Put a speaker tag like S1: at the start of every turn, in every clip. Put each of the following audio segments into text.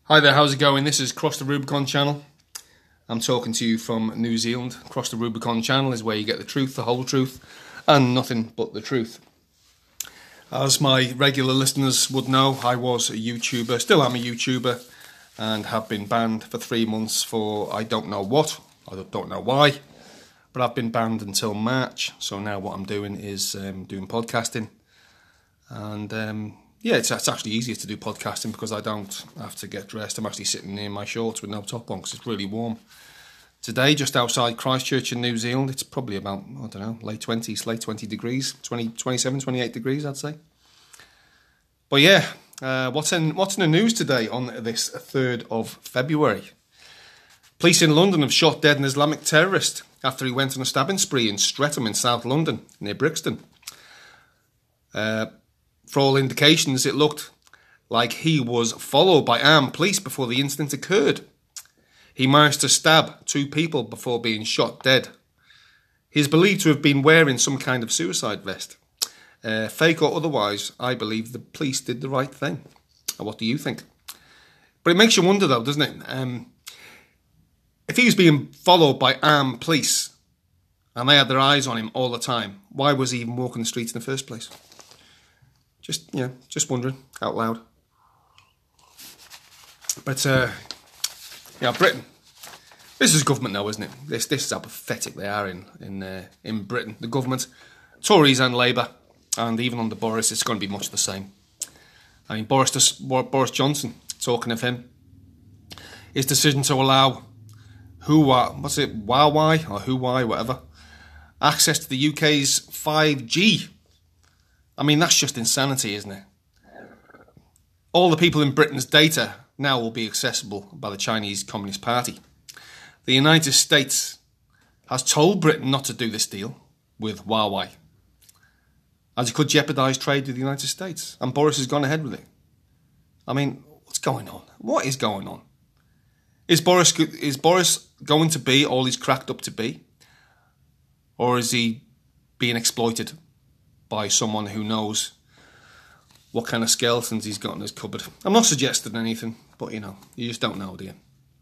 S1: Hi there, how's it going? This is Cross the Rubicon channel. I'm talking to you from New Zealand. Cross the Rubicon channel is where you get the truth, the whole truth, and nothing but the truth. As my regular listeners would know, I was a YouTuber, still am a YouTuber, and have been banned for 3 months for I don't know what, I don't know why, but I've been banned until March. So now what I'm doing is doing podcasting, and yeah, it's actually easier to do podcasting because I don't have to get dressed. I'm actually sitting in my shorts with no top on because it's really warm. Today, just outside Christchurch in New Zealand, it's probably about, I don't know, late 20 degrees, 27, 28 degrees, I'd say. But yeah, what's in the news today on this 3rd of February? Police in London have shot dead an Islamic terrorist after he went on a stabbing spree in Streatham in South London, near Brixton. For all indications, it looked like he was followed by armed police before the incident occurred. He managed to stab 2 people before being shot dead. He is believed to have been wearing some kind of suicide vest. Fake or otherwise, I believe the police did the right thing. What do you think? But it makes you wonder though, doesn't it? If he was being followed by armed police and they had their eyes on him all the time, why was he even walking the streets in the first place? Just wondering out loud. But yeah, Britain. This is government now, isn't it? This is how pathetic they are in Britain. The government, Tories and Labour, and even under Boris, it's going to be much the same. I mean, Boris Johnson, talking of him, his decision to allow Huawei or Huawei, whatever, access to the UK's 5G. I mean, that's just insanity, isn't it? All the people in Britain's data now will be accessible by the Chinese Communist Party. The United States has told Britain not to do this deal with Huawei, as it could jeopardise trade with the United States. And Boris has gone ahead with it. I mean, what's going on? What is going on? Is Boris going to be all he's cracked up to be? Or is he being exploited by someone who knows what kind of skeletons he's got in his cupboard? I'm not suggesting anything, but you just don't know, do you?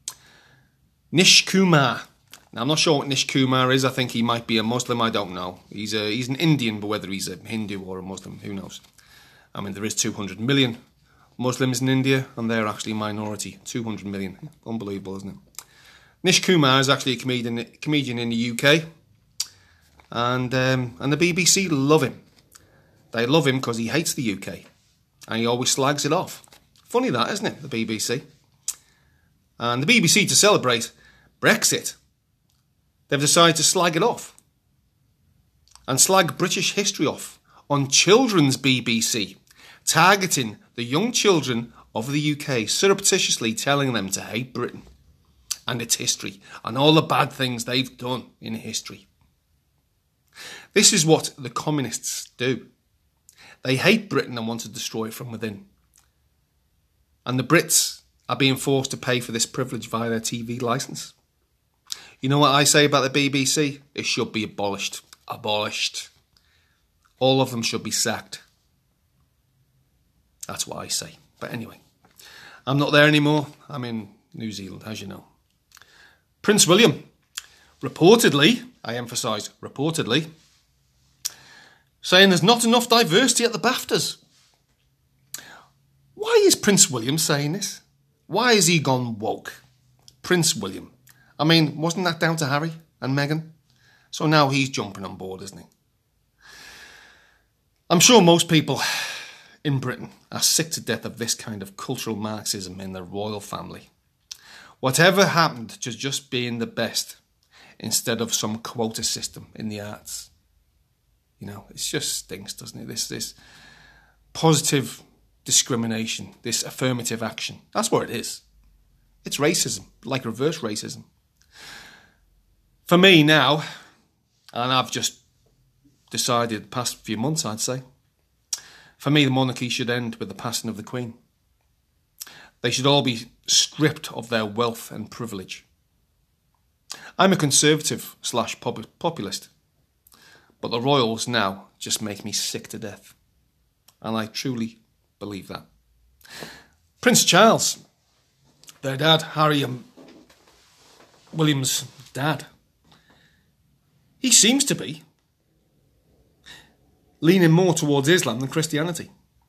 S1: Nish Kumar. Now, I'm not sure what Nish Kumar is. I think he might be a Muslim. I don't know. He's an Indian, but whether he's a Hindu or a Muslim, who knows? I mean, there is 200 million Muslims in India, and they're actually a minority. 200 million. Unbelievable, isn't it? Nish Kumar is actually a comedian in the UK, and the BBC love him. They love him because he hates the UK, and he always slags it off. Funny that, isn't it, the BBC? And the BBC, to celebrate Brexit, they've decided to slag it off and slag British history off on children's BBC, targeting the young children of the UK, surreptitiously telling them to hate Britain and its history and all the bad things they've done in history. This is what the communists do. They hate Britain and want to destroy it from within. And the Brits are being forced to pay for this privilege via their TV licence. You know what I say about the BBC? It should be abolished. Abolished. All of them should be sacked. That's what I say. But anyway, I'm not there anymore. I'm in New Zealand, as you know. Prince William, reportedly, I emphasise reportedly, saying there's not enough diversity at the BAFTAs. Why is Prince William saying this? Why has he gone woke? Prince William. I mean, wasn't that down to Harry and Meghan? So now he's jumping on board, isn't he? I'm sure most people in Britain are sick to death of this kind of cultural Marxism in the royal family. Whatever happened to just being the best instead of some quota system in the arts? It just stinks, doesn't it? This positive discrimination, this affirmative action. That's what it is. It's racism, like reverse racism. For me now, and I've just decided the past few months, I'd say, for me the monarchy should end with the passing of the Queen. They should all be stripped of their wealth and privilege. I'm a conservative / populist. But the royals now just make me sick to death. And I truly believe that. Prince Charles. their dad, Harry and William's dad, he seems to be leaning more towards Islam than Christianity.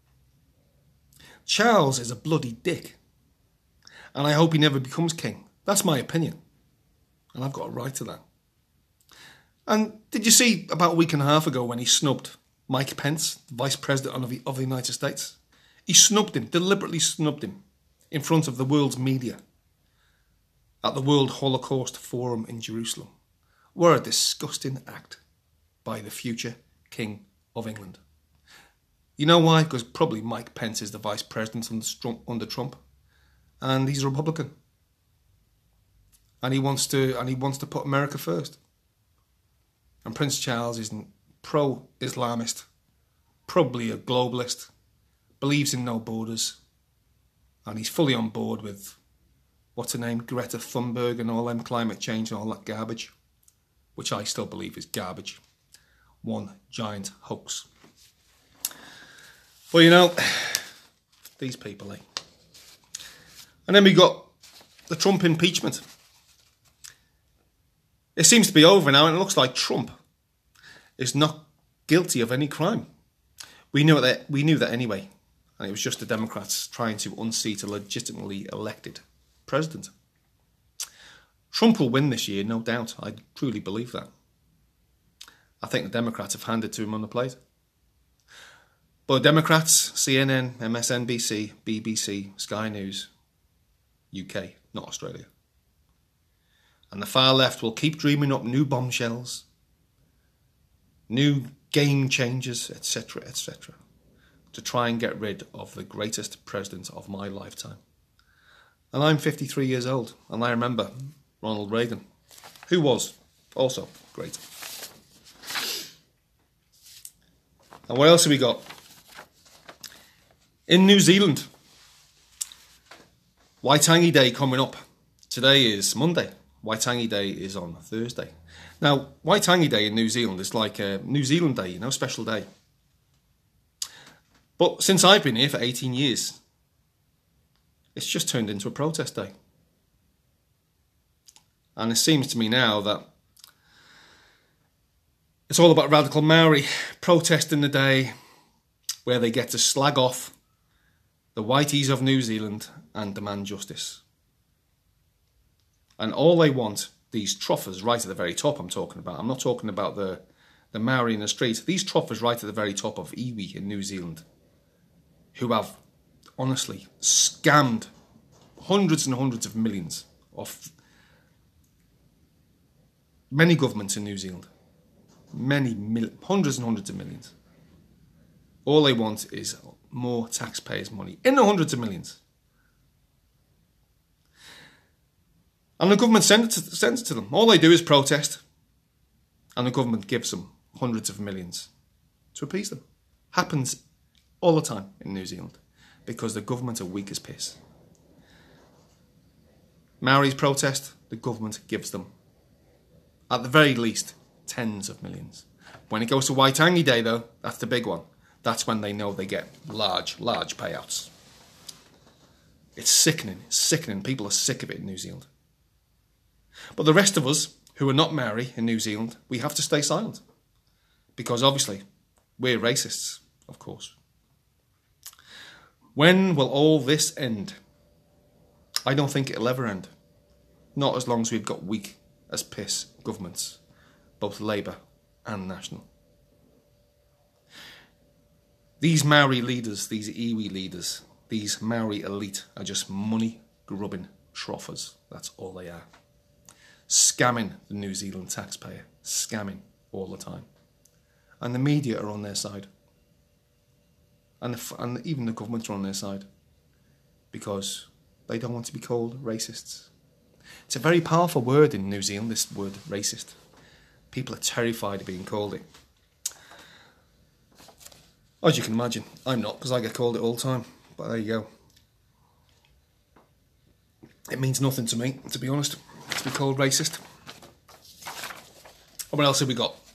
S1: Charles is a bloody dick, and I hope he never becomes king. That's my opinion, and I've got a right to that. And did you see about a week and a half ago when he snubbed Mike Pence, the Vice President of the United States? He snubbed him, deliberately snubbed him, in front of the world's media at the World Holocaust Forum in Jerusalem. What a disgusting act by the future King of England. You know why? Because probably Mike Pence is the Vice President under Trump, and he's a Republican, and he wants to put America first. And Prince Charles isn't pro-Islamist, probably a globalist, believes in no borders, and he's fully on board with, what's her name, Greta Thunberg and all them climate change and all that garbage, which I still believe is garbage. One giant hoax. Well, you know, these people, eh? And then we got the Trump impeachment. It seems to be over now, and it looks like Trump is not guilty of any crime. We knew that anyway, and it was just the Democrats trying to unseat a legitimately elected president. Trump will win this year, no doubt. I truly believe that. I think the Democrats have handed to him on the plate. But Democrats, CNN, MSNBC, BBC, Sky News, UK, not Australia. And the far left will keep dreaming up new bombshells, new game changers, etc., etc., to try and get rid of the greatest president of my lifetime. And I'm 53 years old, and I remember Ronald Reagan, who was also great. And what else have we got? In New Zealand, Waitangi Day coming up. Today is Monday. Waitangi Day is on Thursday. Now, Waitangi Day in New Zealand is like a New Zealand Day, you know, special day. But since I've been here for 18 years, it's just turned into a protest day. And it seems to me now that it's all about radical Maori protesting the day where they get to slag off the whiteys of New Zealand and demand justice. And all they want, these troffers right at the very top I'm talking about, I'm not talking about the Maori in the street, these troffers right at the very top of iwi in New Zealand, who have honestly scammed hundreds and hundreds of millions of many governments in New Zealand. Hundreds and hundreds of millions. All they want is more taxpayers' money in the hundreds of millions. And the government sends it to them. All they do is protest, and the government gives them hundreds of millions to appease them. Happens all the time in New Zealand because the government are weak as piss. Maoris protest, the government gives them, at the very least, tens of millions. When it goes to Waitangi Day, though, that's the big one. That's when they know they get large payouts. It's sickening. It's sickening. People are sick of it in New Zealand. But the rest of us, who are not Maori in New Zealand, we have to stay silent. Because obviously, we're racists, of course. When will all this end? I don't think it'll ever end. Not as long as we've got weak as piss governments, both Labour and National. These Maori leaders, these iwi leaders, these Maori elite are just money-grubbing troffers. That's all they are. Scamming the New Zealand taxpayer. Scamming all the time. And the media are on their side. And even the government are on their side. Because they don't want to be called racists. It's a very powerful word in New Zealand, this word racist. People are terrified of being called it. As you can imagine, I'm not, because I get called it all the time. But there you go. It means nothing to me, to be honest, to be called racist. What else have we got?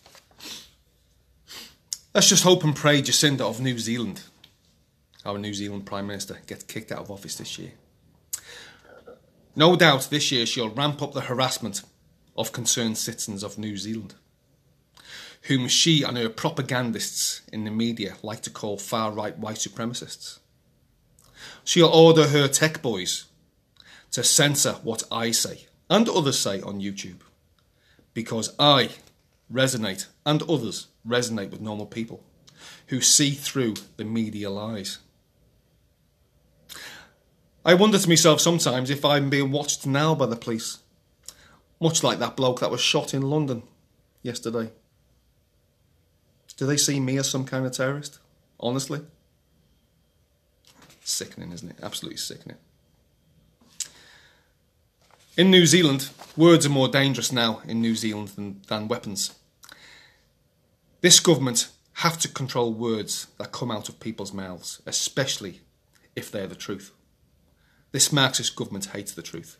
S1: Let's just hope and pray Jacinda of New Zealand, our New Zealand Prime Minister, gets kicked out of office this year. No doubt this year she'll ramp up the harassment of concerned citizens of New Zealand, whom she and her propagandists in the media like to call far-right white supremacists. She'll order her tech boys to censor what I say and others say on YouTube, because I resonate and others resonate with normal people who see through the media lies. I wonder to myself sometimes if I'm being watched now by the police, much like that bloke that was shot in London yesterday. Do they see me as some kind of terrorist? Honestly? Sickening, isn't it? Absolutely sickening. In New Zealand, words are more dangerous now in New Zealand than weapons. This government have to control words that come out of people's mouths, especially if they're the truth. This Marxist government hates the truth.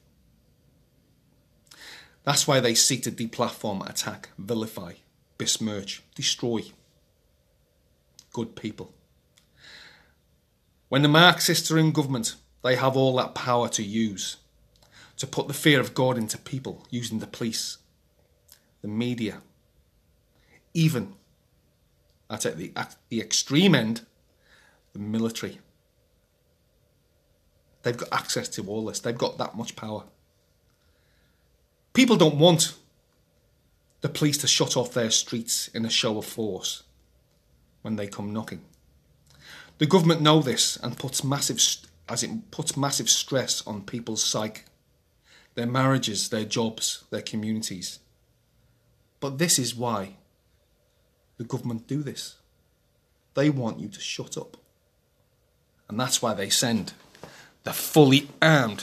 S1: That's why they seek to deplatform, attack, vilify, besmirch, destroy good people. When the Marxists are in government, they have all that power to use, to put the fear of God into people using the police, the media, even at the extreme end, the military. They've got access to all this. They've got that much power. People don't want the police to shut off their streets in a show of force when they come knocking. The government know this and puts massive stress on people's psyche, their marriages, their jobs, their communities. But this is why the government do this. They want you to shut up. And that's why they send the fully armed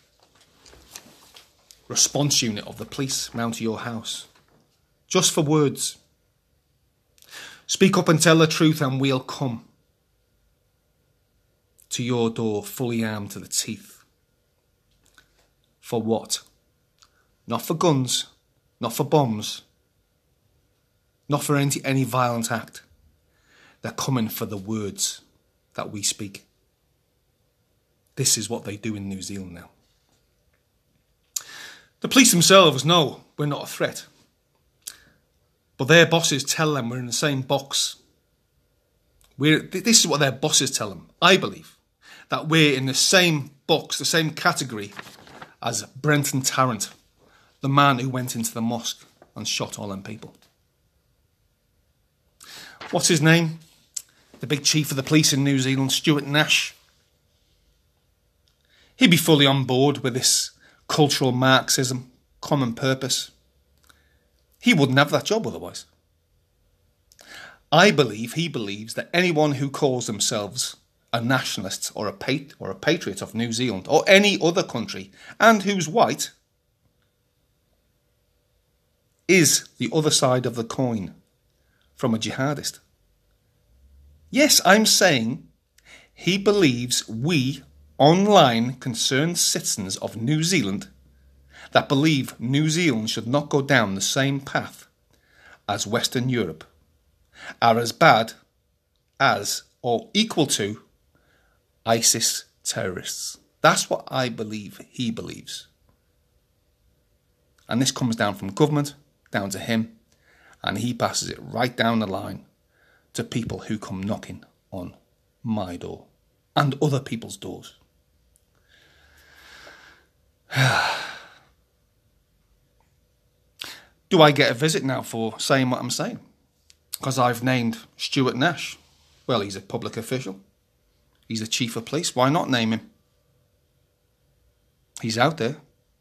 S1: response unit of the police round to your house. Just for words. Speak up and tell the truth and we'll come to your door fully armed to the teeth. For what? Not for guns, not for bombs, not for any violent act. They're coming for the words that we speak. This is what they do in New Zealand now. The police themselves know we're not a threat. But their bosses tell them we're in the same box. This is what their bosses tell them, I believe. That we're in the same box, the same category as Brenton Tarrant, the man who went into the mosque and shot all them people. What's his name? The big chief of the police in New Zealand, Stuart Nash. He'd be fully on board with this cultural Marxism, common purpose. He wouldn't have that job otherwise. I believe he believes that anyone who calls themselves a nationalist or a patriot of New Zealand or any other country and who's white is the other side of the coin from a jihadist. Yes, I'm saying he believes we online concerned citizens of New Zealand that believe New Zealand should not go down the same path as Western Europe are as bad as or equal to ISIS terrorists. That's what I believe he believes. And this comes down from government, down to him, and he passes it right down the line to people who come knocking on my door and other people's doors. Do I get a visit now for saying what I'm saying? Because I've named Stuart Nash. Well, he's a public official. He's the chief of police. Why not name him? He's out there.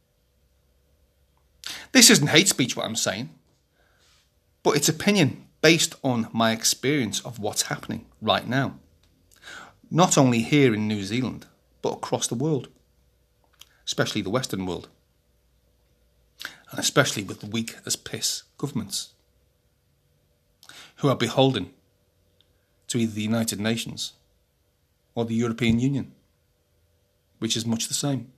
S1: This isn't hate speech, what I'm saying. But it's opinion based on my experience of what's happening right now. Not only here in New Zealand, but across the world. Especially the Western world. And especially with the weak as piss governments. Who are beholden to either the United Nations or the European Union, which is much the same.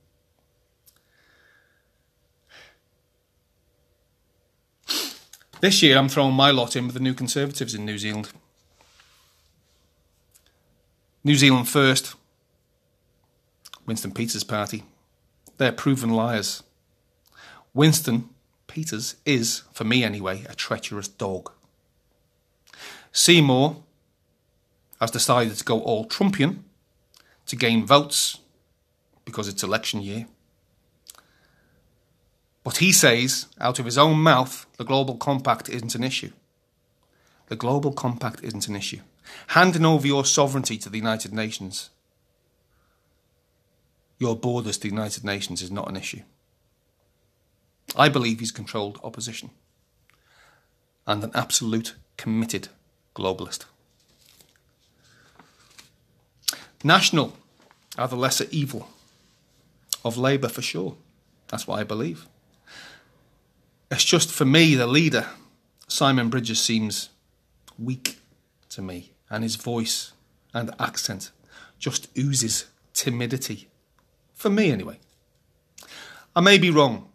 S1: This year I'm throwing my lot in with the New Conservatives in New Zealand. New Zealand First, Winston Peters' party, They're proven liars. Winston Peters is, for me anyway, a treacherous dog. Seymour has decided to go all Trumpian to gain votes because it's election year. But he says, out of his own mouth, the Global Compact isn't an issue. The Global Compact isn't an issue. Handing over your sovereignty to the United Nations, your borders to the United Nations, is not an issue. I believe he's controlled opposition and an absolute committed globalist. National are the lesser evil of Labour for sure. That's what I believe. It's just, for me, the leader, Simon Bridges, seems weak to me, and his voice and accent just oozes timidity. For me, anyway. I may be wrong,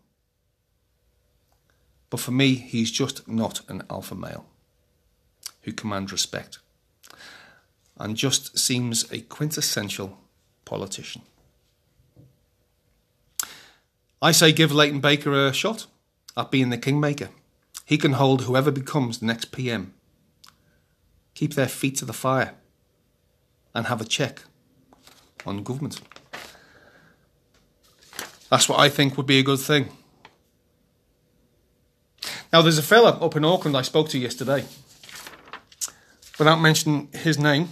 S1: but for me, he's just not an alpha male who commands respect and just seems a quintessential politician. I say give Leighton Baker a shot at being the kingmaker. He can hold whoever becomes the next PM, keep their feet to the fire, and have a check on government. That's what I think would be a good thing. Now, there's a fella up in Auckland I spoke to yesterday, without mentioning his name,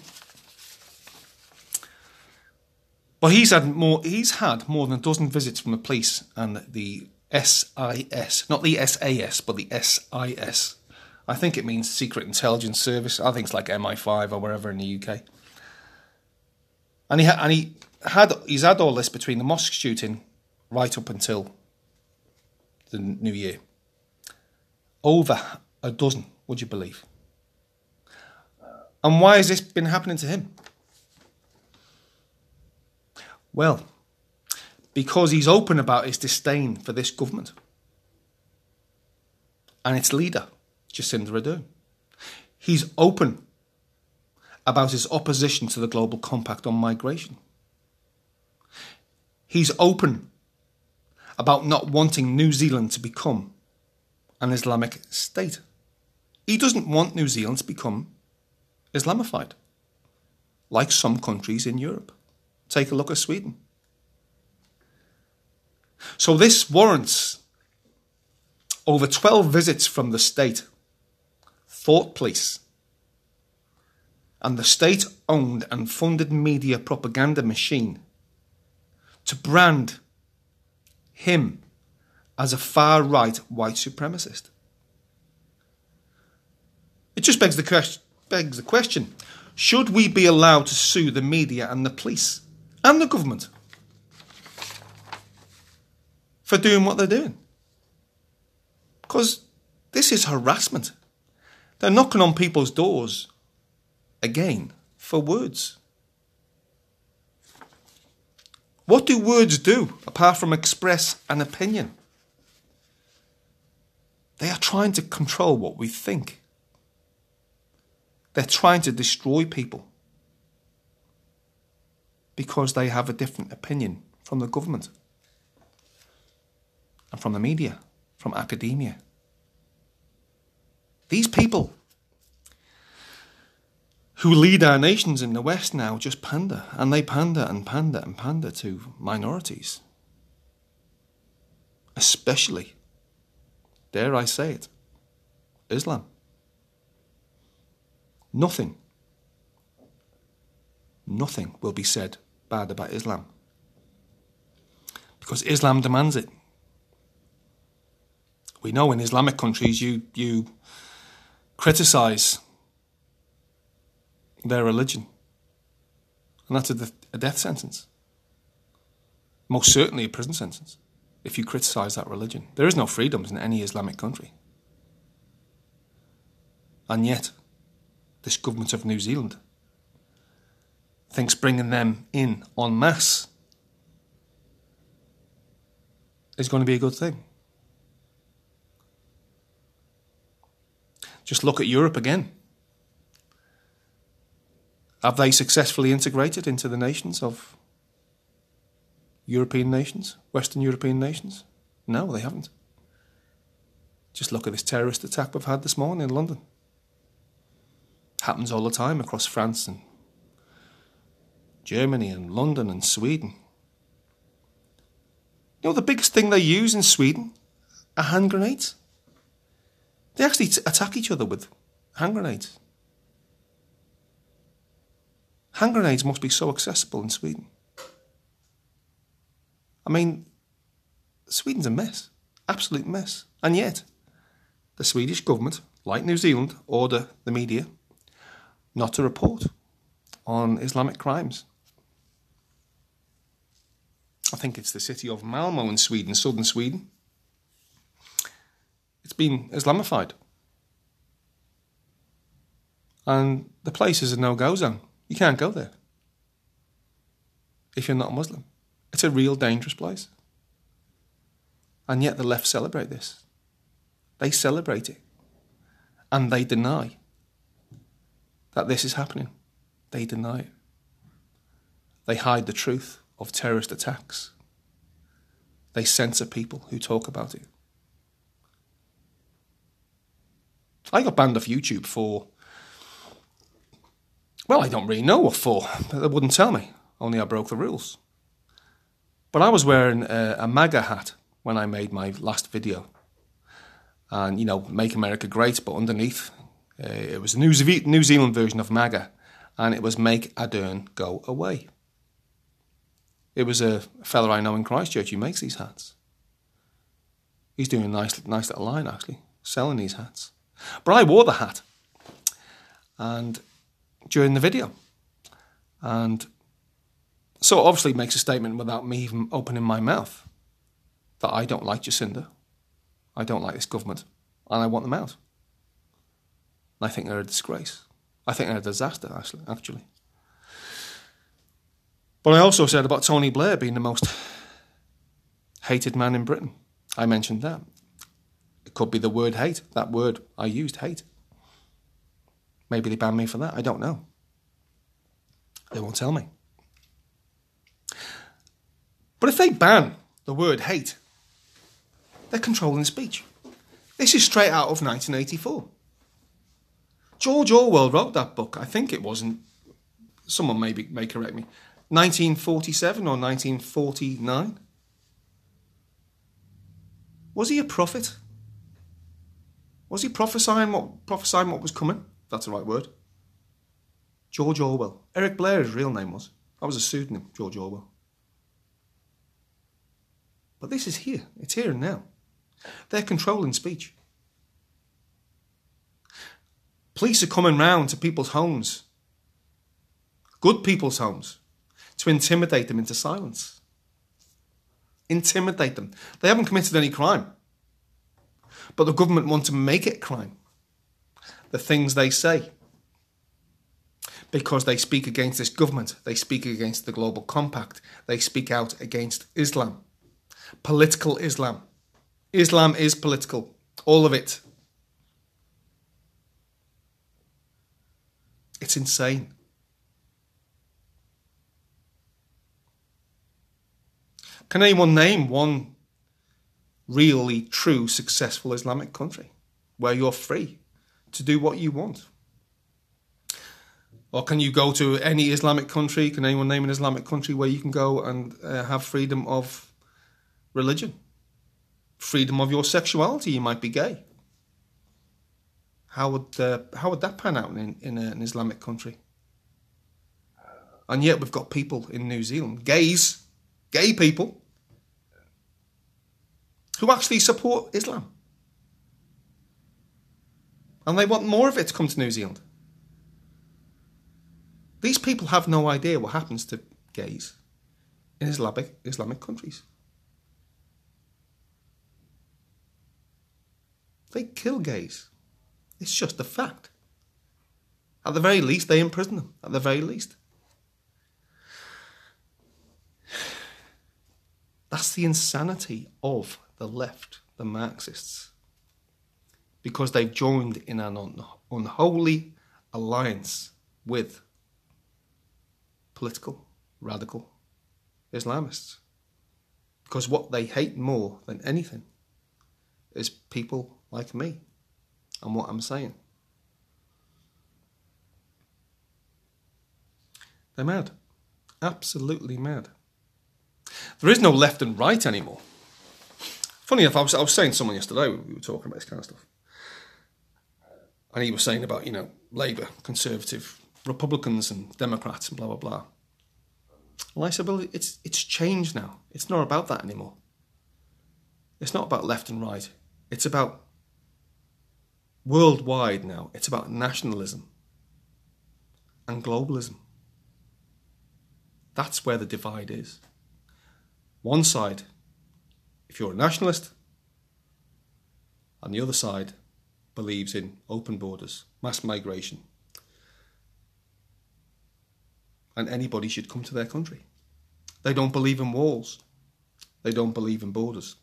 S1: but he's had more than a dozen visits from the police and the SIS, not the SAS, but the SIS. I think it means Secret Intelligence Service. I think it's like MI5 or wherever in the UK. And he's had all this between the mosque shooting right up until the new year. Over a dozen, would you believe? And why has this been happening to him? Well, because he's open about his disdain for this government and its leader, Jacinda Ardern. He's open about his opposition to the Global Compact on migration. He's open about not wanting New Zealand to become an Islamic state. He doesn't want New Zealand to become Islamified, like some countries in Europe. Take a look at Sweden. So this warrants over 12 visits from the state, thought police, and the state-owned and funded media propaganda machine to brand him as a far-right white supremacist. It just begs the question, should we be allowed to sue the media and the police and the government for doing what they're doing? Because this is harassment. They're knocking on people's doors again for words. What do words do apart from express an opinion? They are trying to control what we think. They're trying to destroy people because they have a different opinion from the government and from the media, from academia. These people who lead our nations in the West now just pander, and they pander and pander and pander to minorities. Especially, dare I say it, Islam. Nothing will be said bad about Islam, because Islam demands it. We know in Islamic countries you criticise their religion, and that's a death sentence. Most certainly a prison sentence if you criticise that religion. There is no freedoms in any Islamic country. And yet, this government of New Zealand thinks bringing them in en masse is going to be a good thing. Just look at Europe again. Have they successfully integrated into the nations of European nations, Western European nations? No, they haven't. Just look at this terrorist attack we've had this morning in London. Happens all the time across France and Germany and London and Sweden. You know, the biggest thing they use in Sweden are hand grenades. They actually attack each other with hand grenades. Hand grenades must be so accessible in Sweden. I mean, Sweden's a mess. Absolute mess. And yet, the Swedish government, like New Zealand, order the media not to report on Islamic crimes. I think it's the city of Malmö in Sweden, southern Sweden. It's been Islamified. And the place is a no-go zone. You can't go there if you're not a Muslim. It's a real dangerous place. And yet the left celebrate this. They celebrate it. And they deny that this is happening. They deny it. They hide the truth of terrorist attacks. They censor people who talk about it. I got banned off YouTube for, well, I don't really know what for. They wouldn't tell me. Only I broke the rules. But I was wearing a MAGA hat when I made my last video. And, you know, Make America Great, but underneath, it was a New Zealand version of MAGA. And it was Make Ardern Go Away. It was a fella I know in Christchurch who makes these hats. He's doing a nice little line, actually, selling these hats. But I wore the hat and during the video. And so it obviously makes a statement without me even opening my mouth that I don't like Jacinda, I don't like this government, and I want them out. I think they're a disgrace. I think they're a disaster, actually. But I also said about Tony Blair being the most hated man in Britain. I mentioned that. It could be the word hate. That word I used, hate. Maybe they banned me for that. I don't know. They won't tell me. But if they ban the word hate, they're controlling speech. This is straight out of 1984. George Orwell wrote that book. I think it wasn't. Someone may correct me. 1947 or 1949? Was he a prophet? Was he prophesying what was coming? If that's the right word. George Orwell. Eric Blair, his real name was. That was a pseudonym, George Orwell. But this is here. It's here and now. They're controlling speech. Police are coming round to people's homes. Good people's homes. To intimidate them into silence. Intimidate them. They haven't committed any crime. But the government want to make it crime. The things they say. Because they speak against this government. They speak against the Global Compact. They speak out against Islam. Political Islam. Islam is political. All of it. It's insane. Can anyone name one really true successful Islamic country where you're free to do what you want? Or can you go to any Islamic country? Can anyone name an Islamic country where you can go and have freedom of religion? Freedom of your sexuality? You might be gay. How would that pan out in an Islamic country? And yet we've got people in New Zealand, gay people, who actually support Islam. And they want more of it to come to New Zealand. These people have no idea what happens to gays in Islamic countries. They kill gays. It's just a fact. At the very least, they imprison them. At the very least. That's the insanity of the left, the Marxists. Because they've joined in an unholy alliance with political, radical Islamists. Because what they hate more than anything is people like me and what I'm saying. They're mad. Absolutely mad. There is no left and right anymore. Funny enough, I was saying to someone yesterday, we were talking about this kind of stuff. And he was saying about, Labour, Conservative, Republicans and Democrats and blah, blah, blah. Well, I said, well, it's changed now. It's not about that anymore. It's not about left and right. It's about worldwide now. It's about nationalism and globalism. That's where the divide is. One side, if you're a nationalist, and the other side believes in open borders, mass migration, and anybody should come to their country. They don't believe in walls. They don't believe in borders.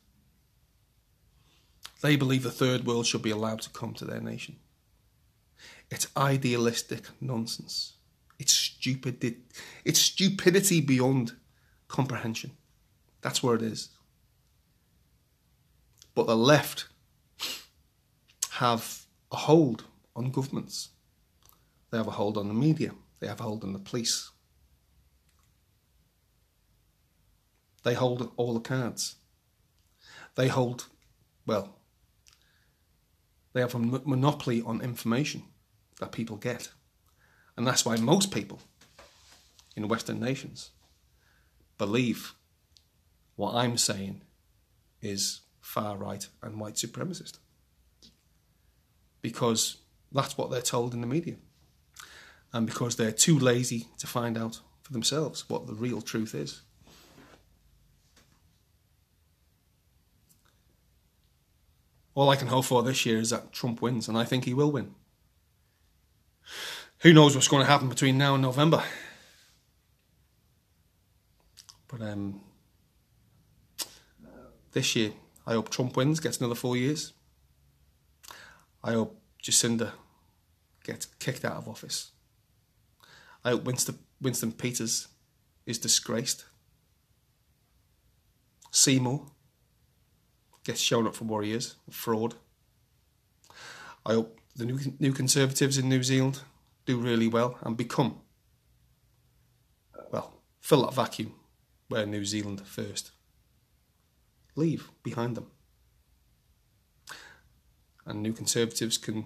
S1: They believe the third world should be allowed to come to their nation. It's idealistic nonsense. It's stupid. It's stupidity beyond comprehension. That's where it is. But the left have a hold on governments. They have a hold on the media. They have a hold on the police. They hold all the cards. They hold, they have a monopoly on information that people get. And that's why most people in Western nations believe what I'm saying is far right and white supremacist. Because that's what they're told in the media. And because they're too lazy to find out for themselves what the real truth is. All I can hope for this year is that Trump wins, and I think he will win. Who knows what's going to happen between now and November? But this year, I hope Trump wins, gets another 4 years. I hope Jacinda gets kicked out of office. I hope Winston Peters is disgraced. Seymour gets shown up for what he is, a fraud. I hope the new Conservatives in New Zealand do really well and become, fill that vacuum where New Zealand first. Leave behind them. And new Conservatives can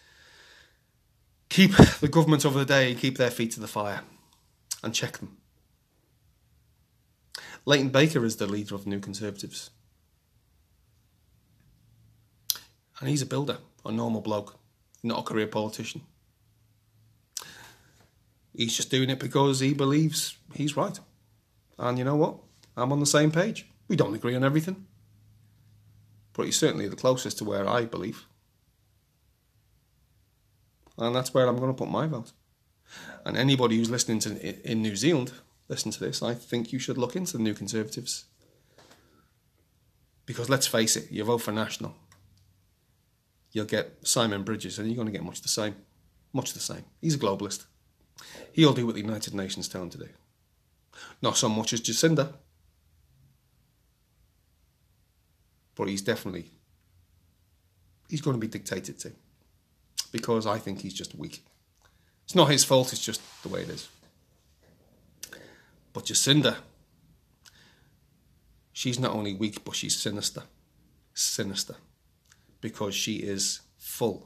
S1: keep the government over the day, keep their feet to the fire and check them. Leighton Baker is the leader of the New Conservatives. And he's a builder, a normal bloke, not a career politician. He's just doing it because he believes he's right. And you know what? I'm on the same page. We don't agree on everything. But he's certainly the closest to where I believe. And that's where I'm going to put my vote. And anybody who's listening to in New Zealand, listen to this, I think you should look into the New Conservatives. Because let's face it, you vote for National, you'll get Simon Bridges, and you're going to get much the same. Much the same. He's a globalist. He'll do what the United Nations tell him to do. Not so much as Jacinda. But he's going to be dictated to. Because I think he's just weak. It's not his fault, it's just the way it is. But Jacinda, she's not only weak, but she's sinister. Sinister. Because she is full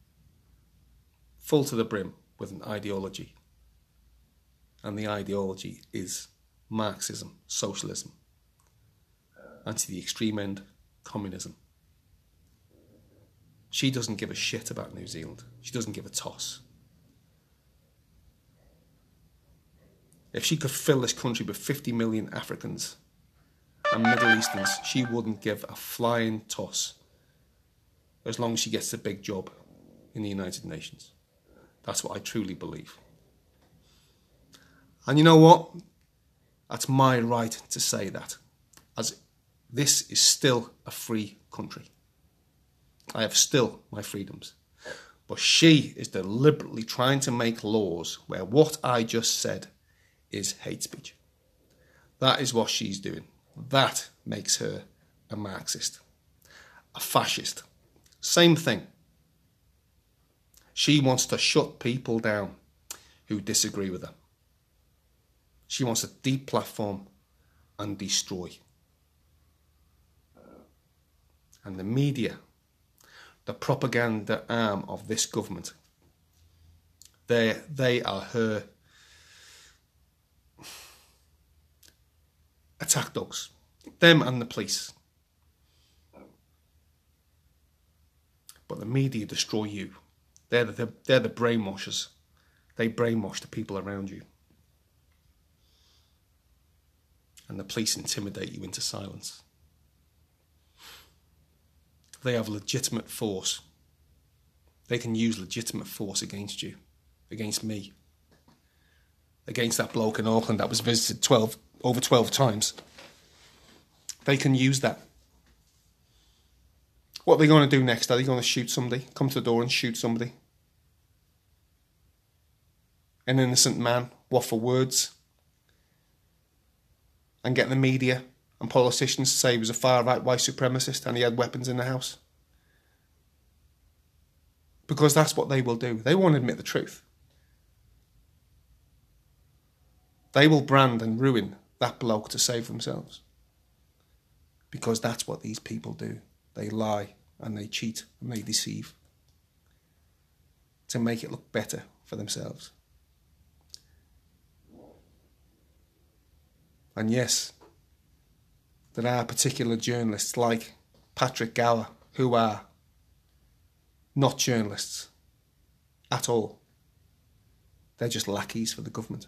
S1: to the brim with an ideology. And the ideology is Marxism, socialism, and to the extreme end, communism. She doesn't give a shit about New Zealand. She doesn't give a toss. If she could fill this country with 50 million Africans and Middle Easterns, she wouldn't give a flying toss as long as she gets a big job in the United Nations. That's what I truly believe. And you know what? That's my right to say that, as this is still a free country. I have still my freedoms. But she is deliberately trying to make laws where what I just said is hate speech. That is what she's doing. That makes her a Marxist, a fascist. Same thing. She wants to shut people down who disagree with her. She wants to deplatform and destroy. And the media, the propaganda arm of this government, they are her attack dogs. Them and the police. But the media destroy you. They're the brainwashers. They brainwash the people around you. And the police intimidate you into silence. They have legitimate force. They can use legitimate force against you, against me, against that bloke in Auckland that was visited over 12 times. They can use that. What are they going to do next? Are they going to shoot somebody? Come to the door and shoot somebody? An innocent man, waffle words, and get the media and politicians to say he was a far-right white supremacist and he had weapons in the house? Because that's what they will do. They won't admit the truth. They will brand and ruin that bloke to save themselves. Because that's what these people do. They lie and they cheat and they deceive to make it look better for themselves. And yes, there are particular journalists like Patrick Gower who are not journalists at all. They're just lackeys for the government.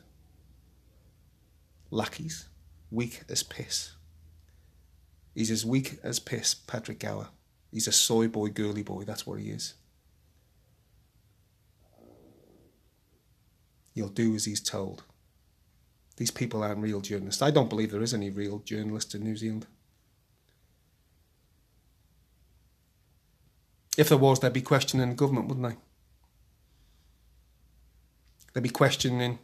S1: Lackeys. Weak as piss. He's as weak as piss, Patrick Gower. He's a soy boy, girly boy, that's what he is. He'll do as he's told. These people aren't real journalists. I don't believe there is any real journalists in New Zealand. If there was, they'd be questioning the government, wouldn't they? They'd be questioning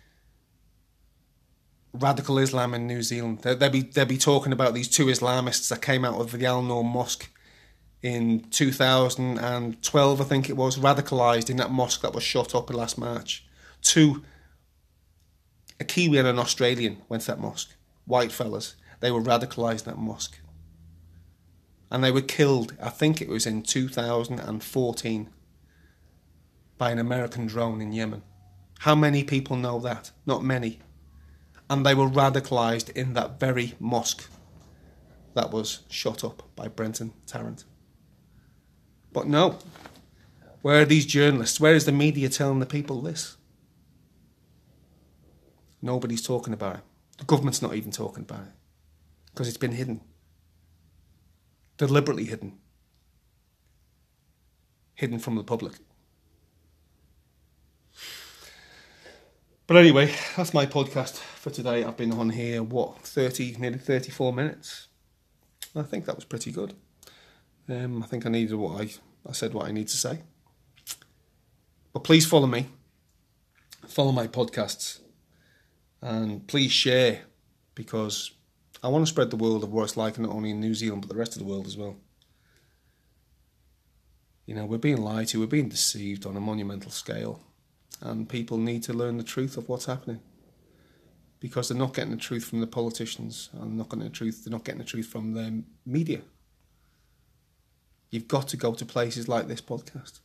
S1: radical Islam in New Zealand. They'd be talking about these two Islamists that came out of the Al Noor Mosque in 2012, I think it was, radicalised in that mosque that was shot up last March. A Kiwi and an Australian went to that mosque. White fellas. They were radicalised in that mosque. And they were killed, I think it was in 2014, by an American drone in Yemen. How many people know that? Not many. And they were radicalised in that very mosque that was shot up by Brenton Tarrant. But no. Where are these journalists? Where is the media telling the people this? Nobody's talking about it. The government's not even talking about it. Because it's been hidden. Deliberately hidden. Hidden from the public. But anyway, that's my podcast for today. I've been on here, nearly 34 minutes. I think that was pretty good. I think I needed I said what I need to say. But please follow me. Follow my podcasts. And please share, because I want to spread the word of what it's like not only in New Zealand but the rest of the world as well. You know, we're being lied to, we're being deceived on a monumental scale, and people need to learn the truth of what's happening, because they're not getting the truth from the politicians, and they're not getting the truth from the media. You've got to go to places like this podcast.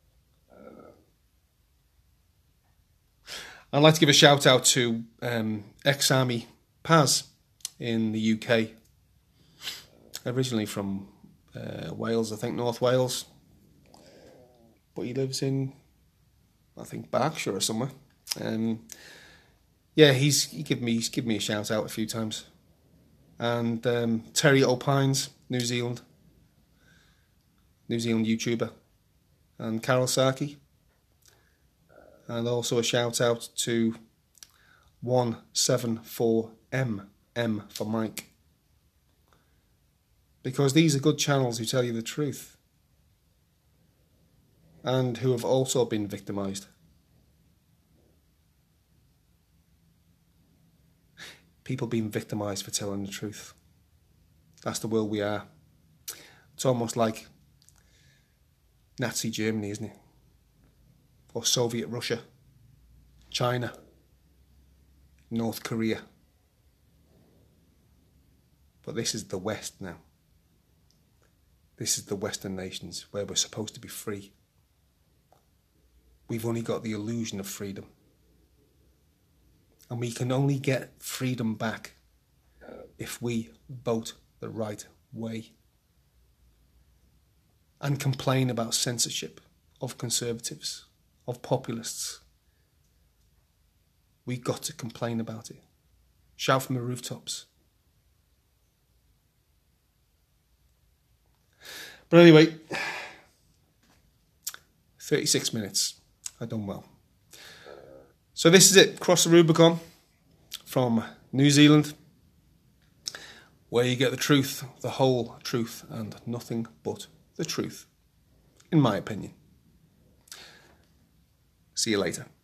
S1: I'd like to give a shout out to ex-army Paz in the UK, originally from Wales, I think North Wales, but he lives in, I think, Berkshire or somewhere. He's given me a shout out a few times. And Terry O'Pines, New Zealand YouTuber, and Carol Saki. And also a shout out to 174M, M for Mike. Because these are good channels who tell you the truth. And who have also been victimised. People being victimised for telling the truth. That's the world we are. It's almost like Nazi Germany, isn't it? Or Soviet Russia, China, North Korea. But this is the West now. This is the Western nations where we're supposed to be free. We've only got the illusion of freedom. And we can only get freedom back if we vote the right way. And complain about censorship of conservatives, of populists. We've got to complain about it. Shout from the rooftops. But anyway, 36 minutes. I've done well. So this is it. Cross the Rubicon from New Zealand, where you get the truth, the whole truth, and nothing but the truth, in my opinion. See you later.